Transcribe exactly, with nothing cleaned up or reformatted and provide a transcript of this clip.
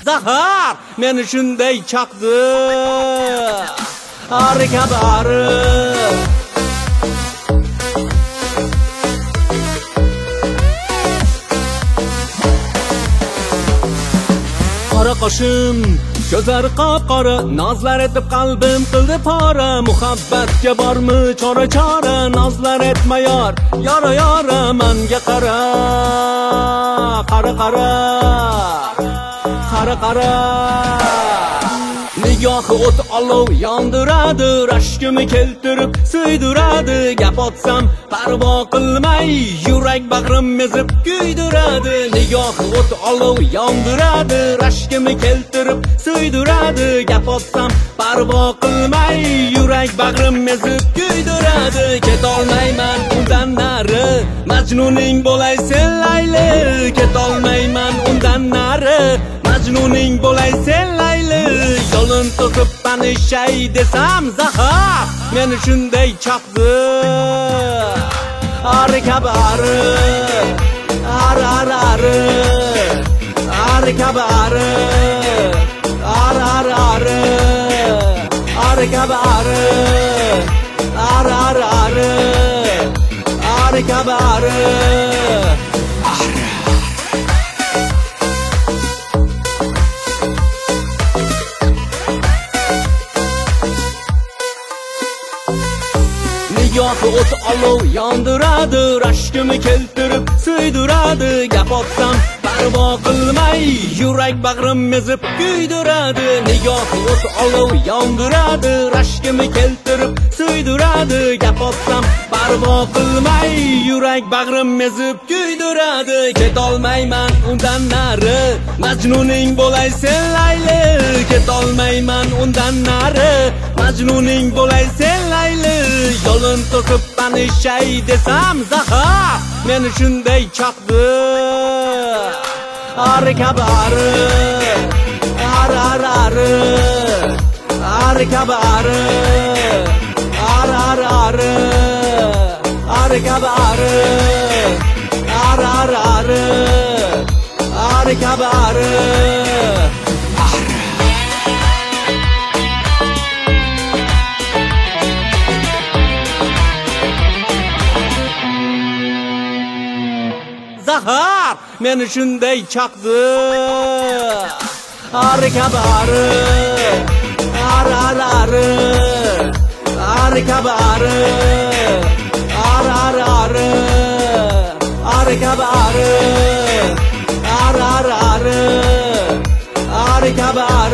Zahar meni shunday chaqdi ari kabi ari. Qora qoshim ko'zlari qop-qora, nozlar etib qalbim qildi pora. Muhabbatga bormi chora chora, nozlar etma yor, yora yora menga qara. Qara qara, qara qara. Nigohi o't olov yondiradi, rashkimni keltirib suydiradi. Gap otsam parvo qilmay, yurak bag'rim ezib kuydiradi. Nigohi o't olov yondiradi, rashkimni keltirib suydiradi. Gap otsam parvo qilmay, yurak bag'rim ezib kuydiradi. Ketolmayman undan nari, Majnuning bo'lay sen Layli. Ketolmayman undan nari, Majnuning bo'lay sen Layli. Yo'lin to'sib tanishay desam Zahar meni shunday chaqdi ari kabi ari. Ari ari ari, ari kabi ari. Ari ari ari, ari kabi ari. Ari ari ari, ari kabi ari. Nigohi o't olov yondiradi, rashkimni keltirib suydiradi. Gap otsam parvo qilmay, yurak bag'rim ezib kuydiradi. Nigohi o't olov yondiradi, rashkimni keltirib suydiradi. Gap otsam parvo qilmay, yurak bag'rim ezib kuydiradi. Ketolmayman undan nari, Majnuning bo'lay sen Layli. Ketolmayman undan nari, Majnuning bo'lay sen Layli. Yo'lin to'sib tanishay desam Zahar meni shunday chaqdi ari kabi ari. Ari ari ari, ari kabi ari. Ari ari ari, ari kabi ari. Ari ari ari, ari kabi ari. Zahar meni shunday chaqdi ari kabi ari. Ari ari ari, ari kabi ari. Ari ari ari, ari kabi ari. Ari ari ari, ari kabi ari.